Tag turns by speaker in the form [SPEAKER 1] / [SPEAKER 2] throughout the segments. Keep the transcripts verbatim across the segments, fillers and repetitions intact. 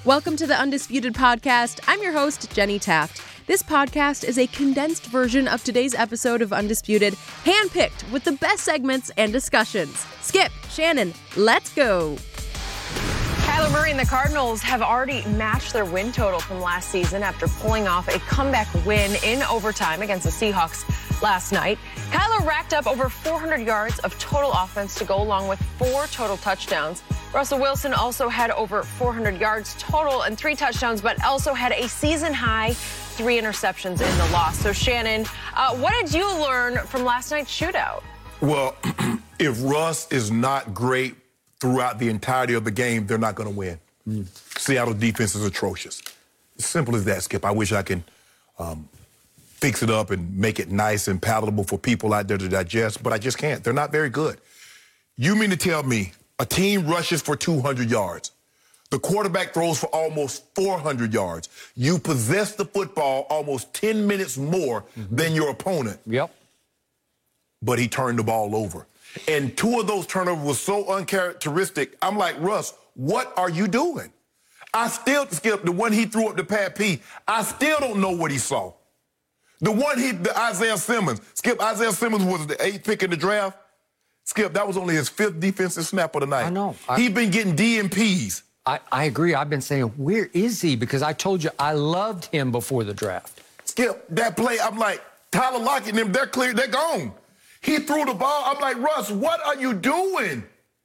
[SPEAKER 1] Welcome to the Undisputed Podcast. I'm your host, Jenny Taft. This podcast is a condensed version of today's episode of Undisputed, handpicked with the best segments and discussions. Skip, Shannon, let's go.
[SPEAKER 2] Kyler Murray and the Cardinals have already matched their win total from last season after pulling off a comeback win in overtime against the Seahawks last night. Kyler racked up over four hundred yards of total offense to go along with four total touchdowns. Russell Wilson also had over four hundred yards total and three touchdowns, but also had a season-high three interceptions in the loss. So, Shannon, uh, what did you learn from last night's shootout?
[SPEAKER 3] Well, if Russ is not great throughout the entirety of the game, they're not going to win. Mm. Seattle defense is atrocious. As simple as that, Skip. I wish I can um, fix it up and make it nice and palatable for people out there to digest, but I just can't. They're not very good. You mean to tell me a team rushes for two hundred yards. The quarterback throws for almost four hundred yards. You possess the football almost ten minutes more mm-hmm. than your opponent.
[SPEAKER 4] Yep.
[SPEAKER 3] But he turned the ball over. And two of those turnovers were so uncharacteristic. I'm like, Russ, what are you doing? I still, Skip, the one he threw up to Pat P, I still don't know what he saw. The one he, the Isaiah Simmons. Skip, Isaiah Simmons was the eighth pick in the draft. Skip, that was only his fifth defensive snap of the night.
[SPEAKER 4] I know. I,
[SPEAKER 3] He's been getting D M Ps.
[SPEAKER 4] I, I agree. I've been saying, where is he? Because I told you I loved him before the draft.
[SPEAKER 3] Skip, that play, I'm like, Tyler Lockett and them, they're clear, they're gone. He threw the ball. I'm like, Russ, what are you doing?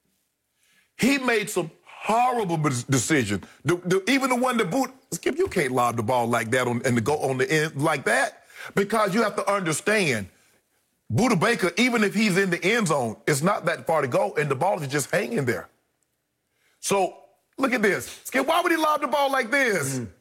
[SPEAKER 3] He made some horrible decisions. The, the, even the one that boot, Skip, you can't lob the ball like that on, and to go on the end like that because you have to understand, Budda Baker, even if he's in the end zone, it's not that far to go, and the ball is just hanging there. So look at this. Skip, why would he lob the ball like this? Mm.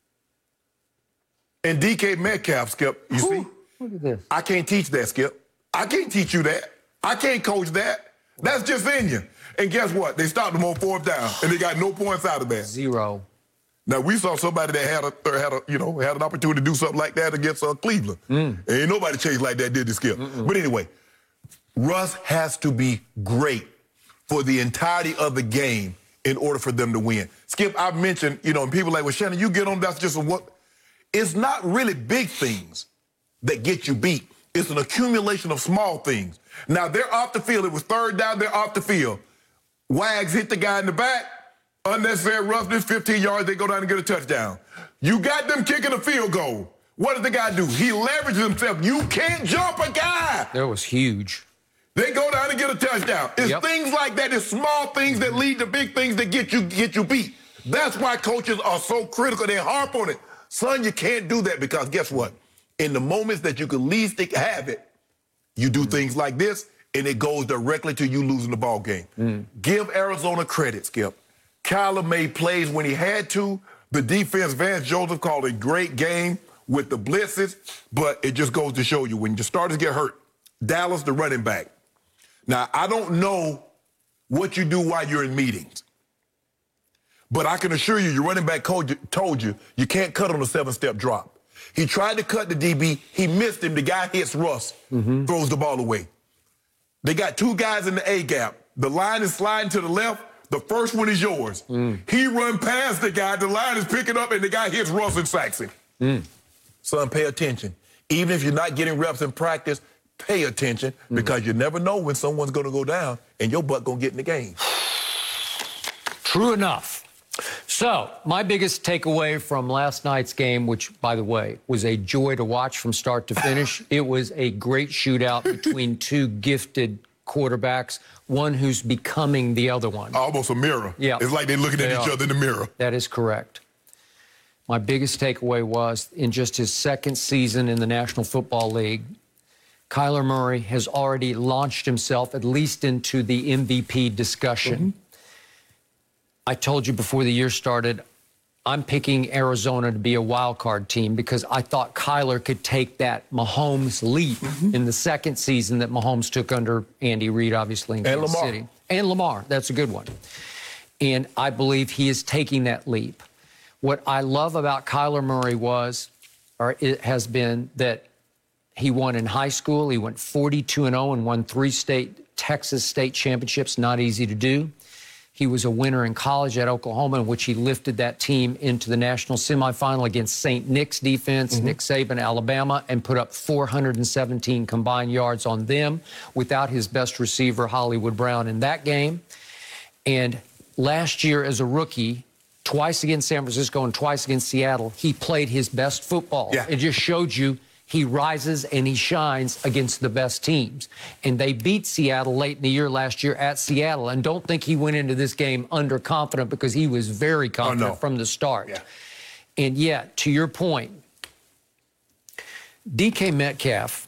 [SPEAKER 3] And D K Metcalf, Skip, you Ooh, see?
[SPEAKER 4] Look at this.
[SPEAKER 3] I can't teach that, Skip. I can't teach you that. I can't coach that. That's just in you. And guess what? They stopped them on fourth down, and they got no points out of that.
[SPEAKER 4] Zero.
[SPEAKER 3] Now, we saw somebody that had a, had a you know, had an opportunity to do something like that against uh, Cleveland. Mm. And ain't nobody changed like that, did they, Skip? Mm-mm. But anyway, Russ has to be great for the entirety of the game in order for them to win. Skip, I've mentioned, you know, and people are like, well, Shannon, you get on, that's just a what? It's not really big things that get you beat. It's an accumulation of small things. Now, they're off the field. It was third down. They're off the field. Wags hit the guy in the back. Unnecessary roughness, fifteen yards. They go down and get a touchdown. You got them kicking a field goal. What did the guy do? He leveraged himself. You can't jump a guy.
[SPEAKER 4] That was huge.
[SPEAKER 3] They go down and get a touchdown. It's yep. things like that. It's small things that lead to big things that get you, get you beat. That's why coaches are so critical. They harp on it. Son, you can't do that because guess what? In the moments that you could least have it, you do mm. things like this, and it goes directly to you losing the ball game. Mm. Give Arizona credit, Skip. Kyler made plays when he had to. The defense, Vance Joseph, called a great game with the blitzes, but it just goes to show you when your starters get hurt, Dallas, the running back. Now, I don't know what you do while you're in meetings, but I can assure you your running back told you, told you you can't cut on a seven-step drop. He tried to cut the D B. He missed him. The guy hits Russ, mm-hmm. throws the ball away. They got two guys in the A-gap. The line is sliding to the left. The first one is yours. Mm. He run past the guy. The line is picking up, and the guy hits Russ and sacks him. Mm. Son, pay attention. Even if you're not getting reps in practice, pay attention mm. because you never know when someone's going to go down and your butt going to get in the game.
[SPEAKER 4] True enough. So, my biggest takeaway from last night's game, which, by the way, was a joy to watch from start to finish, it was a great shootout between two gifted quarterbacks, one who's becoming the other one.
[SPEAKER 3] Almost a mirror.
[SPEAKER 4] Yeah.
[SPEAKER 3] It's like they're looking they at each are. other in the mirror.
[SPEAKER 4] That is correct. My biggest takeaway was, in just his second season in the National Football League, Kyler Murray has already launched himself at least into the M V P discussion. Mm-hmm. I told you before the year started, I'm picking Arizona to be a wild card team because I thought Kyler could take that Mahomes leap mm-hmm. in the second season that Mahomes took under Andy Reid, obviously, in Kansas City. And Lamar. That's a good one. And I believe he is taking that leap. What I love about Kyler Murray was, or it has been, that he won in high school. He went forty-two and oh and won three state Texas state championships. Not easy to do. He was a winner in college at Oklahoma, in which he lifted that team into the national semifinal against Saint Nick's defense, mm-hmm. Nick Saban, Alabama, and put up four hundred seventeen combined yards on them without his best receiver, Hollywood Brown, in that game. And last year as a rookie, twice against San Francisco and twice against Seattle, he played his best football.
[SPEAKER 3] Yeah.
[SPEAKER 4] It just showed you he rises and he shines against the best teams. And they beat Seattle late in the year last year at Seattle. And don't think he went into this game underconfident, because he was very confident
[SPEAKER 3] oh, no.
[SPEAKER 4] from the start.
[SPEAKER 3] Yeah.
[SPEAKER 4] And yet, to your point, D K Metcalf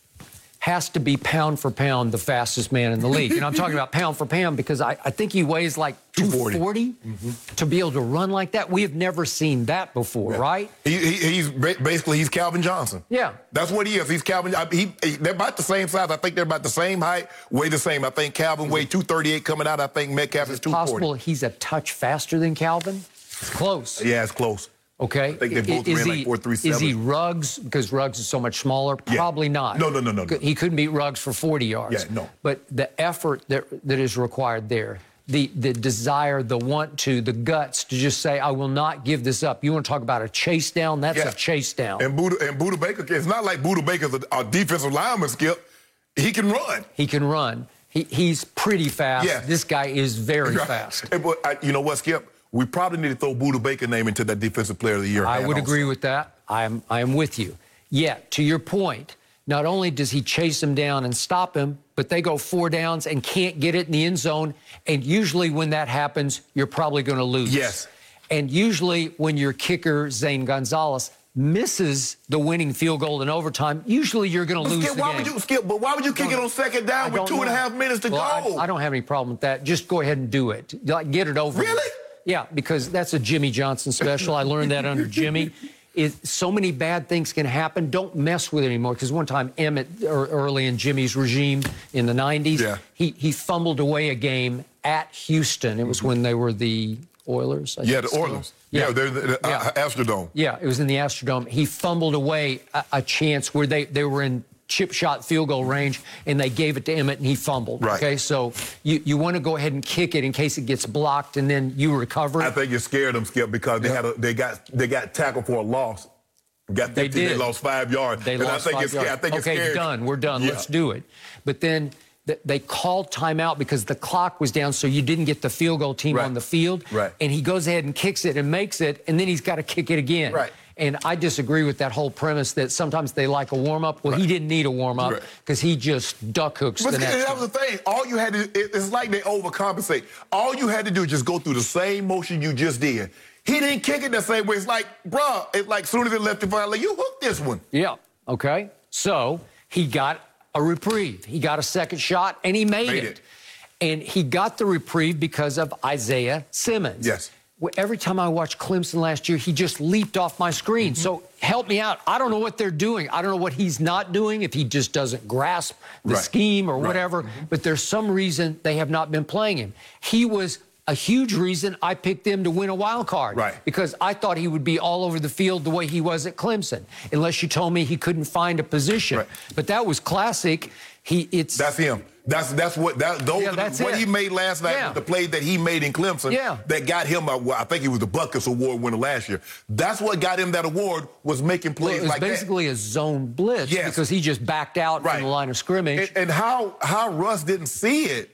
[SPEAKER 4] has to be pound for pound the fastest man in the league. And I'm talking about pound for pound because I, I think he weighs like two forty mm-hmm. to be able to run like that. We have never seen that before, yeah. right?
[SPEAKER 3] He, he, he's basically, he's Calvin Johnson.
[SPEAKER 4] Yeah. That's
[SPEAKER 3] what he is. He's Calvin. He, he, they're about the same size. I think they're about the same height, weigh the same. I think Calvin weighed two thirty-eight coming out. I think Metcalf is, is two forty.
[SPEAKER 4] Possible he's a touch faster than Calvin? It's close.
[SPEAKER 3] Yeah, it's close.
[SPEAKER 4] Okay.
[SPEAKER 3] I think they both
[SPEAKER 4] is
[SPEAKER 3] ran
[SPEAKER 4] he,
[SPEAKER 3] like four three seven.
[SPEAKER 4] Is he Ruggs, because Ruggs is so much smaller?
[SPEAKER 3] Yeah.
[SPEAKER 4] Probably not.
[SPEAKER 3] No, no, no, no, no.
[SPEAKER 4] He couldn't beat Ruggs for forty yards.
[SPEAKER 3] Yeah, no.
[SPEAKER 4] But the effort that that is required there, the the desire, the want to, the guts to just say, I will not give this up. You want to talk about a chase down? That's
[SPEAKER 3] yeah.
[SPEAKER 4] a chase down.
[SPEAKER 3] And Buda, and Buda Baker, it's not like Buda Baker's a, a defensive lineman, Skip. He can run.
[SPEAKER 4] He can run. He, he's pretty fast.
[SPEAKER 3] Yeah.
[SPEAKER 4] This guy is very fast.
[SPEAKER 3] Hey, but I, you know what, Skip? We probably need to throw Buda Baker name into that Defensive Player of the Year.
[SPEAKER 4] I would
[SPEAKER 3] also.
[SPEAKER 4] agree with that. I am, I am with you. Yet, to your point, not only does he chase him down and stop him, but they go four downs and can't get it in the end zone. And usually when that happens, you're probably going to lose.
[SPEAKER 3] Yes.
[SPEAKER 4] And usually when your kicker, Zane Gonzalez, misses the winning field goal in overtime, usually you're going to lose
[SPEAKER 3] Skip,
[SPEAKER 4] the
[SPEAKER 3] why
[SPEAKER 4] game.
[SPEAKER 3] Would you, Skip, but why would you kick it on second down with two
[SPEAKER 4] know.
[SPEAKER 3] and a half minutes to
[SPEAKER 4] well,
[SPEAKER 3] go?
[SPEAKER 4] I, I don't have any problem with that. Just go ahead and do it. Like, get it over.
[SPEAKER 3] Really?
[SPEAKER 4] Yeah, because that's a Jimmy Johnson special. I learned that under Jimmy. Is so many bad things can happen. Don't mess with it anymore. Because one time, Emmett, or early in Jimmy's regime in the nineties,
[SPEAKER 3] yeah.
[SPEAKER 4] he, he fumbled away a game at Houston. It was mm-hmm. when they were the Oilers. I
[SPEAKER 3] yeah,
[SPEAKER 4] think
[SPEAKER 3] the
[SPEAKER 4] so.
[SPEAKER 3] Oilers.
[SPEAKER 4] Yeah,
[SPEAKER 3] yeah they're the, the
[SPEAKER 4] yeah.
[SPEAKER 3] Uh, Astrodome.
[SPEAKER 4] Yeah, it was in the Astrodome. He fumbled away a, a chance where they, they were in chip shot field goal range, and they gave it to Emmett, and he fumbled.
[SPEAKER 3] Right.
[SPEAKER 4] Okay, so you, you want to go ahead and kick it in case it gets blocked, and then you recover it.
[SPEAKER 3] I think you scared them, Skip, because they
[SPEAKER 4] yeah.
[SPEAKER 3] had a, they got they got tackled for a loss. Got
[SPEAKER 4] they did.
[SPEAKER 3] They lost five yards.
[SPEAKER 4] They
[SPEAKER 3] and
[SPEAKER 4] lost
[SPEAKER 3] I think
[SPEAKER 4] five
[SPEAKER 3] it's,
[SPEAKER 4] yards.
[SPEAKER 3] I think
[SPEAKER 4] okay,
[SPEAKER 3] it's scared.
[SPEAKER 4] done. We're done.
[SPEAKER 3] Yeah.
[SPEAKER 4] Let's do it. But then th they called timeout because the clock was down, so you didn't get the field goal team
[SPEAKER 3] right.
[SPEAKER 4] on the field.
[SPEAKER 3] Right.
[SPEAKER 4] And he goes ahead and kicks it and makes it, and then he's got to kick it again.
[SPEAKER 3] Right.
[SPEAKER 4] And I disagree with that whole premise that sometimes they like a warm-up. Well,
[SPEAKER 3] right.
[SPEAKER 4] he didn't need a warm-up because right. he just duck hooks
[SPEAKER 3] but
[SPEAKER 4] the next
[SPEAKER 3] that was the thing. All you had to, it, it's like they overcompensate. All you had to do is just go through the same motion you just did. He didn't kick it the same way. It's like, bruh, it's like as soon as it left your body, like, you hooked this one.
[SPEAKER 4] Yeah, okay. So he got a reprieve. He got a second shot, and he made,
[SPEAKER 3] made
[SPEAKER 4] it.
[SPEAKER 3] it.
[SPEAKER 4] And he got the reprieve because of Isaiah Simmons.
[SPEAKER 3] Yes.
[SPEAKER 4] Every time I watched Clemson last year, he just leaped off my screen. Mm-hmm. So help me out. I don't know what they're doing. I don't know what he's not doing, if he just doesn't grasp the
[SPEAKER 3] right.
[SPEAKER 4] scheme or
[SPEAKER 3] right.
[SPEAKER 4] whatever. Mm-hmm. But there's some reason they have not been playing him. He was a huge reason I picked them to win a wild card.
[SPEAKER 3] Right.
[SPEAKER 4] Because I thought he would be all over the field the way he was at Clemson, unless you told me he couldn't find a position.
[SPEAKER 3] Right.
[SPEAKER 4] But that was classic. He, it's
[SPEAKER 3] That's him. That's that's what that those
[SPEAKER 4] yeah,
[SPEAKER 3] are
[SPEAKER 4] that's
[SPEAKER 3] the, what
[SPEAKER 4] it.
[SPEAKER 3] he made last night.
[SPEAKER 4] Yeah.
[SPEAKER 3] The play that he made in Clemson.
[SPEAKER 4] Yeah.
[SPEAKER 3] That got him. A, well, I think he was the Buckus Award winner last year. That's what got him that award, was making plays
[SPEAKER 4] well, it was
[SPEAKER 3] like
[SPEAKER 4] basically
[SPEAKER 3] that.
[SPEAKER 4] a zone blitz
[SPEAKER 3] yes.
[SPEAKER 4] because he just backed out
[SPEAKER 3] right.
[SPEAKER 4] from the line of scrimmage.
[SPEAKER 3] And, and how how Russ didn't see it.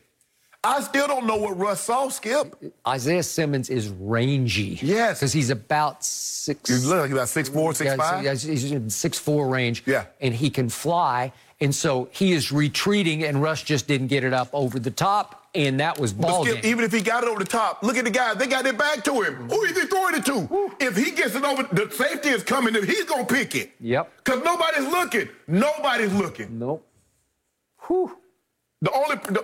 [SPEAKER 3] I still don't know what Russ saw, Skip.
[SPEAKER 4] Isaiah Simmons is rangy.
[SPEAKER 3] Yes.
[SPEAKER 4] Because he's about six.
[SPEAKER 3] He's like about six four, six five.
[SPEAKER 4] Yeah, he's in six four range.
[SPEAKER 3] Yeah.
[SPEAKER 4] And he can fly. And so he is retreating, and Russ just didn't get it up over the top, and that was ball
[SPEAKER 3] Skip,
[SPEAKER 4] game.
[SPEAKER 3] even if he got it over the top, look at the guys. They got it back to him. Who is he throwing it to? Woo. If he gets it over, the safety is coming, he's going to pick it.
[SPEAKER 4] Yep.
[SPEAKER 3] Because nobody's looking. Nobody's looking.
[SPEAKER 4] Nope. Whew.
[SPEAKER 3] The only... The,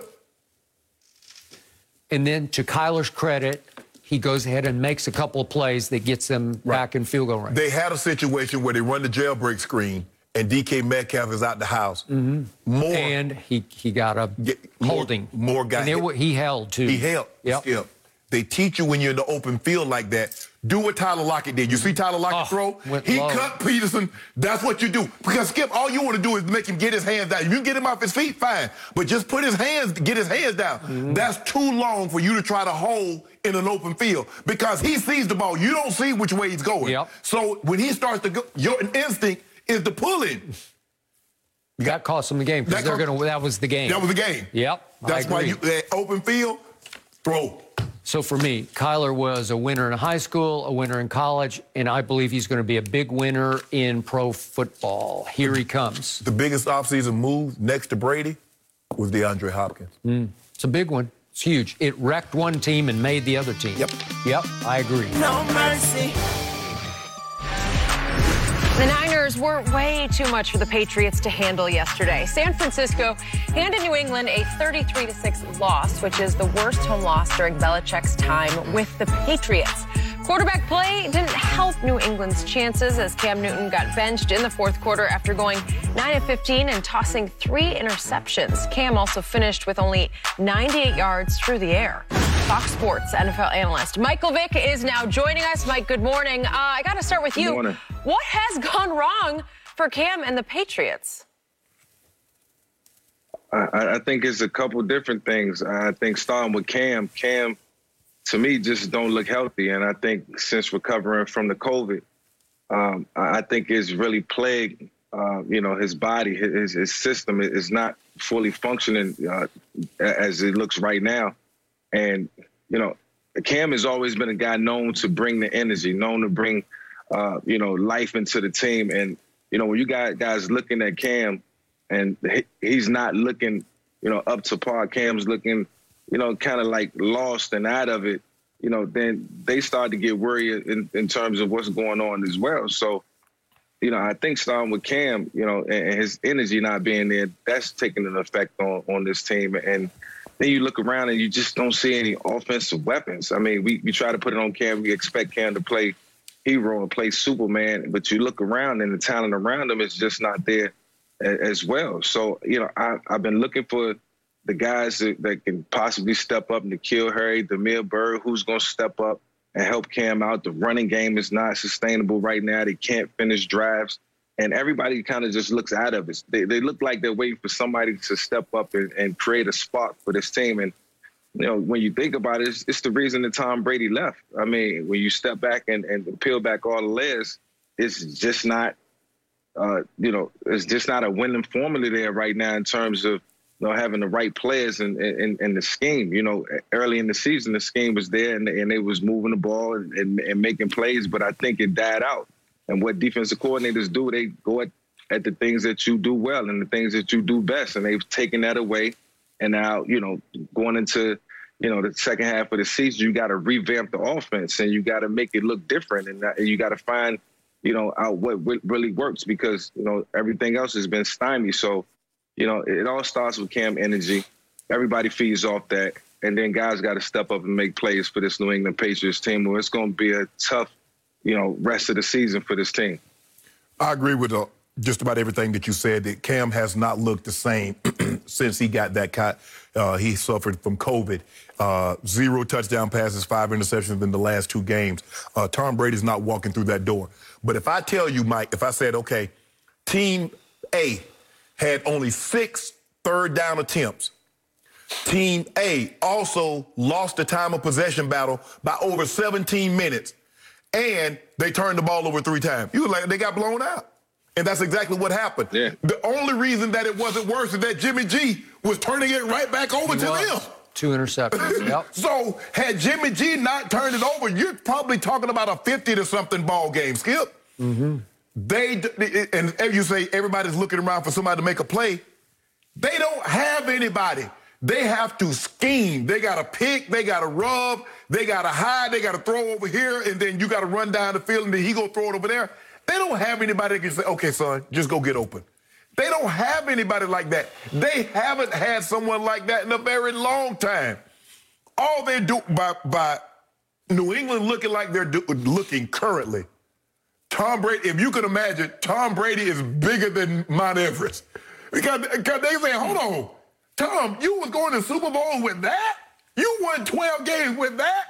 [SPEAKER 4] And then, to Kyler's credit, he goes ahead and makes a couple of plays that gets them right. back in field goal range.
[SPEAKER 3] They had a situation where they run the jailbreak screen, and D K Metcalf is out the house.
[SPEAKER 4] Mm-hmm.
[SPEAKER 3] More.
[SPEAKER 4] And he, he got a
[SPEAKER 3] get,
[SPEAKER 4] holding.
[SPEAKER 3] More, more guys.
[SPEAKER 4] And it, he held, too.
[SPEAKER 3] He held.
[SPEAKER 4] Yep.
[SPEAKER 3] Skip. They teach you when you're in the open field like that. Do what Tyler Lockett did. You see Tyler Lockett
[SPEAKER 4] oh,
[SPEAKER 3] throw? He
[SPEAKER 4] low.
[SPEAKER 3] cut Peterson. That's what you do. Because, Skip, all you want to do is make him get his hands down. If you get him off his feet, fine. But just put his hands, get his hands down. Mm-hmm. That's too long for you to try to hold in an open field. Because he sees the ball. You don't see which way he's going.
[SPEAKER 4] Yep.
[SPEAKER 3] So when he starts to go, your instinct is to pull in.
[SPEAKER 4] You got cost him the game because they're going to. That was the game.
[SPEAKER 3] That was the game.
[SPEAKER 4] Yep.
[SPEAKER 3] That's why you uh, open field, throw.
[SPEAKER 4] So for me, Kyler was a winner in high school, a winner in college, and I believe he's going to be a big winner in pro football. Here he comes.
[SPEAKER 3] The biggest offseason move next to Brady was DeAndre Hopkins.
[SPEAKER 4] Mm, it's a big one. It's huge. It wrecked one team and made the other team.
[SPEAKER 3] Yep.
[SPEAKER 4] Yep, I agree.
[SPEAKER 5] No mercy.
[SPEAKER 2] The Niners were way too much for the Patriots to handle yesterday. San Francisco handed New England a thirty-three to six loss, which is the worst home loss during Belichick's time with the Patriots. Quarterback play didn't help New England's chances as Cam Newton got benched in the fourth quarter after going nine of fifteen and tossing three interceptions. Cam also finished with only ninety-eight yards through the air. Fox Sports N F L analyst Michael Vick is now joining us. Mike, good morning. Uh, I got to start with you.
[SPEAKER 6] Good morning.
[SPEAKER 2] What has gone wrong for Cam and the Patriots?
[SPEAKER 6] I, I think it's a couple different things. I think starting with Cam, Cam, to me, just don't look healthy. And I think since recovering from the COVID, um, I think it's really plagued, uh, you know, his body, his, his system is not fully functioning uh, as it looks right now. And, you know, Cam has always been a guy known to bring the energy, known to bring, uh, you know, life into the team. And, you know, when you got guys looking at Cam and he's not looking, you know, up to par, Cam's looking, you know, kind of like lost and out of it, you know, then they start to get worried in, in terms of what's going on as well. So, you know, I think starting with Cam, you know, and his energy not being there, that's taking an effect on, on this team. And then you look around and you just don't see any offensive weapons. I mean, we, we try to put it on Cam. We expect Cam to play hero and play Superman, but you look around and the talent around him is just not there as well. So, you know, I, I've been looking for the guys that, that can possibly step up. N'Keal Harry, Damiere Byrd, who's going to step up and help Cam out. The running game is not sustainable right now. They can't finish drives. And everybody kind of just looks out of it. They, they look like they're waiting for somebody to step up and, and create a spark for this team. And, you know, when you think about it, it's, it's the reason that Tom Brady left. I mean, when you step back and, and peel back all the layers, it's just not, uh, you know, it's just not a winning formula there right now in terms of, you know, having the right players and in, in, in the scheme. You know, early in the season, the scheme was there and, and they was moving the ball and, and, and making plays, but I think it died out. And what defensive coordinators do, they go at, at the things that you do well and the things that you do best. And they've taken that away. And now, you know, going into, you know, the second half of the season, you got to revamp the offense and you got to make it look different. And you got to find, you know, out what really works because, you know, everything else has been stymied. So, you know, it all starts with Cam energy. Everybody feeds off that. And then guys got to step up and make plays for this New England Patriots team. Where it's going to be a tough, you know, rest of the season for this team.
[SPEAKER 3] I agree with uh, just about everything that you said, that Cam has not looked the same since he got that cut. Uh, he suffered from COVID. Uh, zero touchdown passes, five interceptions in the last two games. Uh, Tom Brady's not walking through that door. But if I tell you, Mike, if I said, okay, Team A had only six third down attempts. Team A also lost the time of possession battle by over seventeen minutes. And they turned the ball over three times. You were like, they got blown out. And that's exactly what happened.
[SPEAKER 6] Yeah.
[SPEAKER 3] The only reason that it wasn't worse is that Jimmy G was turning it right back over
[SPEAKER 4] He
[SPEAKER 3] to
[SPEAKER 4] was.
[SPEAKER 3] them.
[SPEAKER 4] Two interceptions, yep.
[SPEAKER 3] So had Jimmy G not turned it over, you're probably talking about a fifty to something ball game, Skip.
[SPEAKER 4] Mm-hmm.
[SPEAKER 3] They, and as you say, everybody's looking around for somebody to make a play. They don't have anybody. They have to scheme. They got to pick. They got to rub. They got to hide. They got to throw over here, and then you got to run down the field, and then he go throw it over there. They don't have anybody that can say, okay, son, just go get open. They don't have anybody like that. They haven't had someone like that in a very long time. All they do by, by New England looking like they're do, looking currently, Tom Brady, if you can imagine, Tom Brady is bigger than Mount Everest. Because, because they say, hold on, Tom, you was going to Super Bowl with that? You won twelve games with that?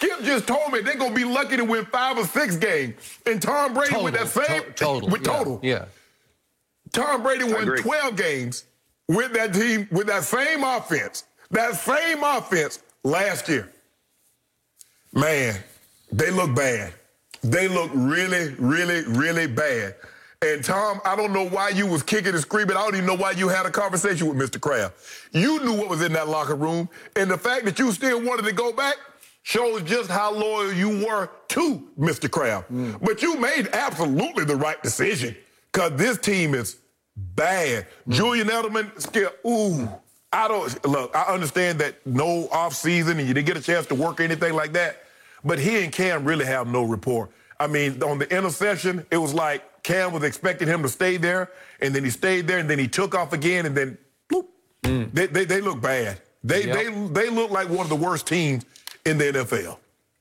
[SPEAKER 3] Skip just told me they're going to be lucky to win five or six games. And Tom Brady
[SPEAKER 4] total,
[SPEAKER 3] with that same
[SPEAKER 4] to- total,
[SPEAKER 3] with
[SPEAKER 4] yeah,
[SPEAKER 3] total.
[SPEAKER 4] Yeah.
[SPEAKER 3] Tom Brady won twelve games with that team, with that same offense. That same offense last year. Man, they look bad. They look really, really, really bad. And Tom, I don't know why you was kicking and screaming. I don't even know why you had a conversation with Mister Kraft. You knew what was in that locker room. And the fact that you still wanted to go back shows just how loyal you were to Mister Kraft. Mm. But you made absolutely the right decision because this team is bad. Mm. Julian Edelman, Skip, ooh. I don't, look, I understand that no offseason and you didn't get a chance to work or anything like that. But he and Cam really have no rapport. I mean, on the interception, it was like Cam was expecting him to stay there, and then he stayed there, and then he took off again, and then, bloop. Mm. They, they, they look bad. They, yep. they, they look like one of the worst teams in the N F L.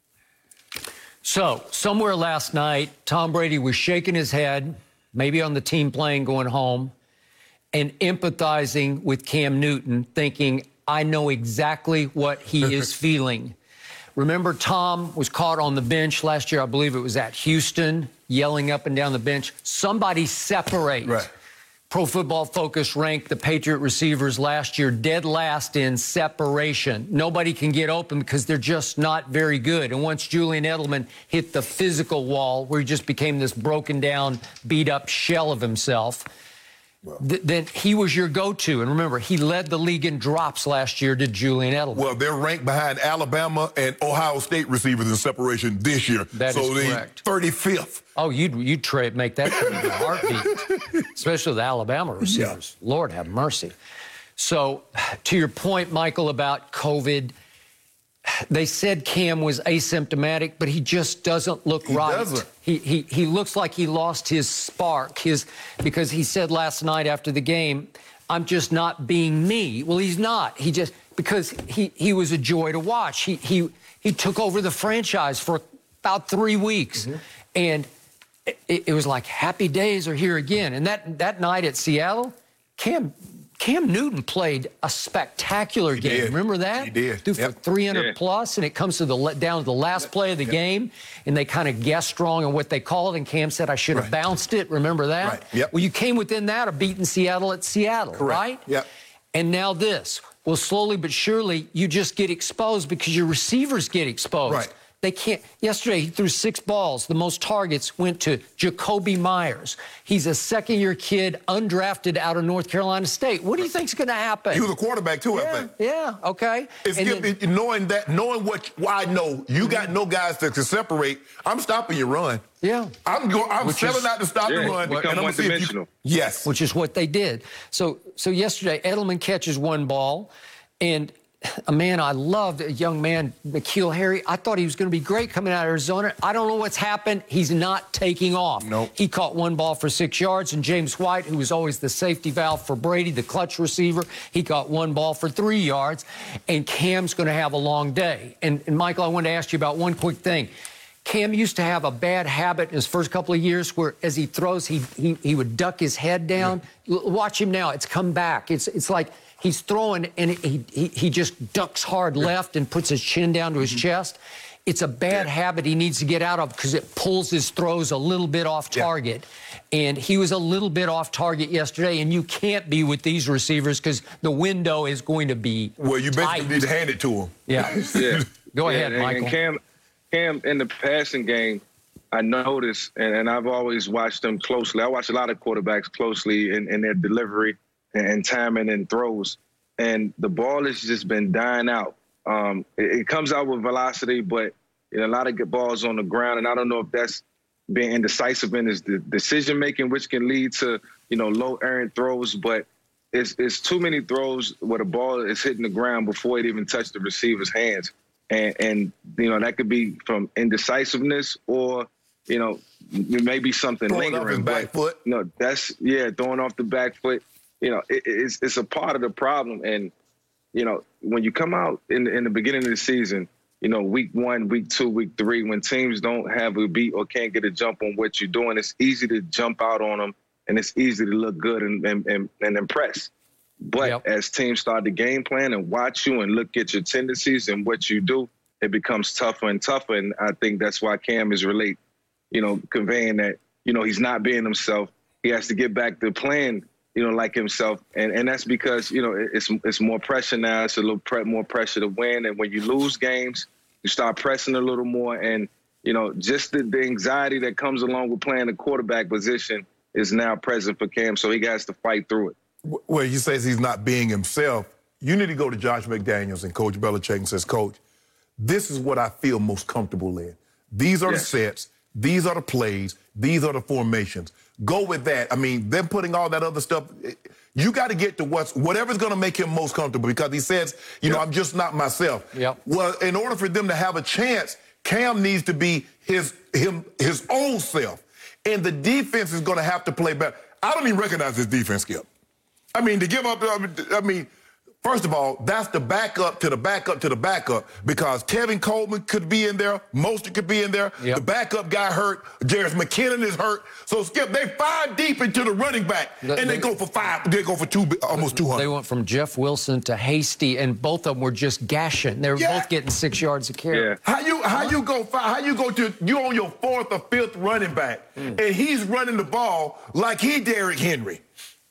[SPEAKER 4] So, somewhere last night, Tom Brady was shaking his head, maybe on the team plane going home, and empathizing with Cam Newton, thinking, I know exactly what he is feeling. Remember, Tom was caught on the bench last year, I believe it was at Houston, yelling up and down the bench, somebody separate.
[SPEAKER 3] Right.
[SPEAKER 4] Pro Football Focus ranked the Patriot receivers last year dead last in separation. Nobody can get open because they're just not very good. And once Julian Edelman hit the physical wall, where he just became this broken down, beat up shell of himself, well, th- then he was your go-to. And remember, he led the league in drops last year to Julian Edelman.
[SPEAKER 3] Well, they're ranked behind Alabama and Ohio State receivers in separation this year.
[SPEAKER 4] That
[SPEAKER 3] so
[SPEAKER 4] is correct.
[SPEAKER 3] thirty-fifth.
[SPEAKER 4] Oh, you'd, you'd trade, make that trade in a heartbeat, especially the Alabama receivers. Yeah. Lord have mercy. So, to your point, Michael, about COVID, they said Cam was asymptomatic, but he just doesn't look
[SPEAKER 3] he
[SPEAKER 4] right.
[SPEAKER 3] Doesn't.
[SPEAKER 4] He, he he looks like he lost his spark, his because he said last night after the game, I'm just not being me. Well, he's not. He just because he, he was a joy to watch. He he he took over the franchise for about three weeks, mm-hmm. and it, it was like happy days are here again. And that that night at Seattle, Cam. Cam Newton played a spectacular
[SPEAKER 3] he
[SPEAKER 4] game.
[SPEAKER 3] Did.
[SPEAKER 4] Remember that?
[SPEAKER 3] He did.
[SPEAKER 4] Threw
[SPEAKER 3] yep.
[SPEAKER 4] for three hundred
[SPEAKER 6] yeah.
[SPEAKER 4] plus, and it comes to the down to the last play of the yep. game, and they kind of guessed wrong on what they called, and Cam said, I should have right. bounced it. Remember that?
[SPEAKER 3] Right. Yep.
[SPEAKER 4] Well, you came within that of beating Seattle at Seattle,
[SPEAKER 3] Correct.
[SPEAKER 4] right?
[SPEAKER 3] Yep.
[SPEAKER 4] And now this. Well, slowly but surely, you just get exposed because your receivers get exposed.
[SPEAKER 3] Right.
[SPEAKER 4] They can't. Yesterday, he threw six balls. The most targets went to Jacoby Myers. He's a second-year kid, undrafted out of North Carolina State. What do you think's going to happen?
[SPEAKER 3] He was a quarterback, too,
[SPEAKER 4] yeah,
[SPEAKER 3] I think.
[SPEAKER 4] Yeah, okay.
[SPEAKER 3] It's
[SPEAKER 4] and
[SPEAKER 3] good,
[SPEAKER 4] then,
[SPEAKER 3] it, knowing that, knowing what, why I know you got no guys that can separate, I'm stopping your run.
[SPEAKER 4] Yeah.
[SPEAKER 3] I'm going. I'm selling out to stop
[SPEAKER 6] yeah,
[SPEAKER 3] the run.
[SPEAKER 6] become
[SPEAKER 3] and I'm
[SPEAKER 6] one-dimensional.
[SPEAKER 3] You, yes.
[SPEAKER 4] Which is what they did. So, so yesterday, Edelman catches one ball, and a man I loved, a young man, N'Keal Harry, I thought he was going to be great coming out of Arizona. I don't know what's happened. He's not taking off.
[SPEAKER 3] Nope.
[SPEAKER 4] He caught one ball for six yards, and James White, who was always the safety valve for Brady, the clutch receiver, he got one ball for three yards, and Cam's going to have a long day. And, and Michael, I wanted to ask you about one quick thing. Cam used to have a bad habit in his first couple of years where as he throws, he he, he would duck his head down. Yeah. Watch him now. It's come back. It's it's like he's throwing and he he, he just ducks hard yeah. left and puts his chin down to his mm-hmm. chest. It's a bad yeah. habit he needs to get out of because it pulls his throws a little bit off target. Yeah. And he was a little bit off target yesterday, and you can't be with these receivers because the window is going to be
[SPEAKER 3] Well, you basically
[SPEAKER 4] tight.
[SPEAKER 3] need to hand it to him.
[SPEAKER 4] Yeah.
[SPEAKER 6] yeah.
[SPEAKER 4] Go
[SPEAKER 6] yeah,
[SPEAKER 4] ahead,
[SPEAKER 6] and,
[SPEAKER 4] Michael.
[SPEAKER 6] And Cam, Cam, in the passing game, I noticed, and, and I've always watched them closely. I watch a lot of quarterbacks closely in, in their delivery and, and timing and throws. And the ball has just been dying out. Um, it, it comes out with velocity, but you know, a lot of good balls on the ground. And I don't know if that's being indecisive in his decision-making, which can lead to, you know, low errant throws. But it's, it's too many throws where the ball is hitting the ground before it even touched the receiver's hands. And, and, you know, that could be from indecisiveness or, you know, maybe something
[SPEAKER 3] throwing
[SPEAKER 6] lingering.
[SPEAKER 3] off his back
[SPEAKER 6] but,
[SPEAKER 3] foot.
[SPEAKER 6] You know, that's, yeah, throwing off the back foot. You know, it, it's it's a part of the problem. And, you know, when you come out in the, in the beginning of the season, you know, week one, week two, week three, when teams don't have a beat or can't get a jump on what you're doing, it's easy to jump out on them and it's easy to look good and, and, and, and impress. But yep. as teams start to game plan and watch you and look at your tendencies and what you do, it becomes tougher and tougher. And I think that's why Cam is really, you know, conveying that, you know, he's not being himself. He has to get back to playing, you know, like himself. And and that's because, you know, it's it's more pressure now. It's a little pre- more pressure to win. And when you lose games, you start pressing a little more. And, you know, just the, the anxiety that comes along with playing the quarterback position is now present for Cam. So he has to fight through it.
[SPEAKER 3] Well, he says he's not being himself. You need to go to Josh McDaniels and Coach Belichick and says, Coach, this is what I feel most comfortable in. These are yes. the sets. These are the plays. These are the formations. Go with that. I mean, them putting all that other stuff, you got to get to what's whatever's going to make him most comfortable, because he says, you yep. know, I'm just not myself.
[SPEAKER 4] Yep.
[SPEAKER 3] Well, in order for them to have a chance, Cam needs to be his him his own self. And the defense is going to have to play better. I don't even recognize this defense, Skip. I mean, to give up, I mean, first of all, that's the backup to the backup to the backup, because Kevin Coleman could be in there, Mostert could be in there, yep. the backup guy hurt, Jarris McKinnon is hurt. So, Skip, they five deep into the running back, the, and they, they go for five, they go for two, almost two hundred.
[SPEAKER 4] They went from Jeff Wilson to Hasty, and both of them were just gashing. They were yeah. both getting six yards a carry.
[SPEAKER 6] Yeah.
[SPEAKER 3] How you how you go five, how you go to, you on your fourth or fifth running back, mm. and he's running the ball like he Derrick Henry.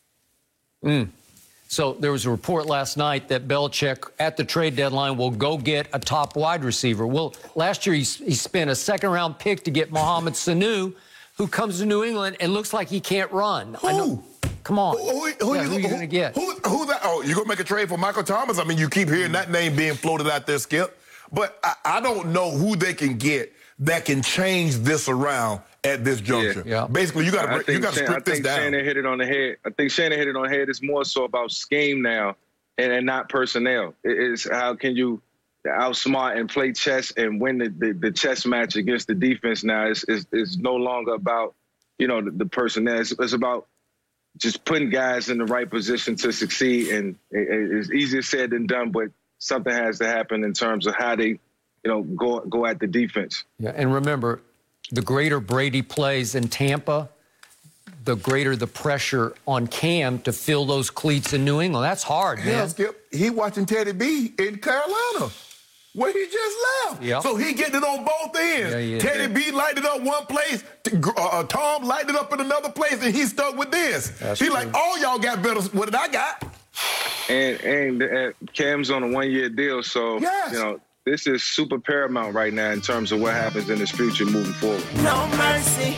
[SPEAKER 4] Mm. So there was a report last night that Belichick at the trade deadline will go get a top wide receiver. Well, last year he, he spent a second-round pick to get Mohamed Sanu, who comes to New England and looks like he can't run.
[SPEAKER 3] Who?
[SPEAKER 4] I know, come on.
[SPEAKER 3] Who, who, who,
[SPEAKER 4] yeah,
[SPEAKER 3] you,
[SPEAKER 4] who are you going to get?
[SPEAKER 3] Who, who that? Oh, you're going to make a trade for Michael Thomas? I mean, you keep hearing that name being floated out there, Skip. But I, I don't know who they can get that can change this around at this juncture.
[SPEAKER 4] Yeah. Yeah.
[SPEAKER 3] Basically, you got to you got to strip this down.
[SPEAKER 6] I think Shannon hit it on the head. I think Shannon hit it on the head. It's more so about scheme now and, and not personnel. It is how can you outsmart and play chess and win the, the, the chess match against the defense now. It's, it's, it's no longer about, you know, the, the personnel. It's, it's about just putting guys in the right position to succeed. And it, it's easier said than done, but something has to happen in terms of how they, you know, go go at the defense.
[SPEAKER 4] Yeah, and remember, the greater Brady plays in Tampa, the greater the pressure on Cam to fill those cleats in New England. That's hard, man.
[SPEAKER 3] Yeah, Skip. He watching Teddy B in Carolina, where he just left.
[SPEAKER 4] Yep.
[SPEAKER 3] So he getting it on both ends.
[SPEAKER 4] Yeah, yeah,
[SPEAKER 3] Teddy
[SPEAKER 4] yeah.
[SPEAKER 3] B lighted up one place, uh, Tom lighted up in another place, and he stuck with this.
[SPEAKER 4] That's
[SPEAKER 3] he
[SPEAKER 4] true.
[SPEAKER 3] like, all y'all got better. What did I got?
[SPEAKER 6] And and uh, Cam's on a one-year deal, so
[SPEAKER 3] yes.
[SPEAKER 6] you know. This is super paramount right now in terms of what happens in his future moving forward.
[SPEAKER 2] No mercy.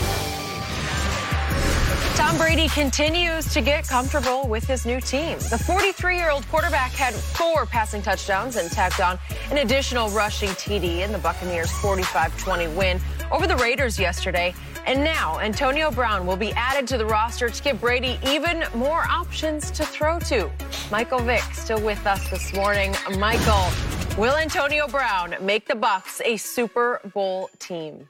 [SPEAKER 2] Tom Brady continues to get comfortable with his new team. The forty-three-year-old quarterback had four passing touchdowns and tacked on an additional rushing T D in the Buccaneers' forty-five twenty win over the Raiders yesterday. And now Antonio Brown will be added to the roster to give Brady even more options to throw to. Michael Vick still with us this morning. Michael, will Antonio Brown make the Bucs a Super Bowl team?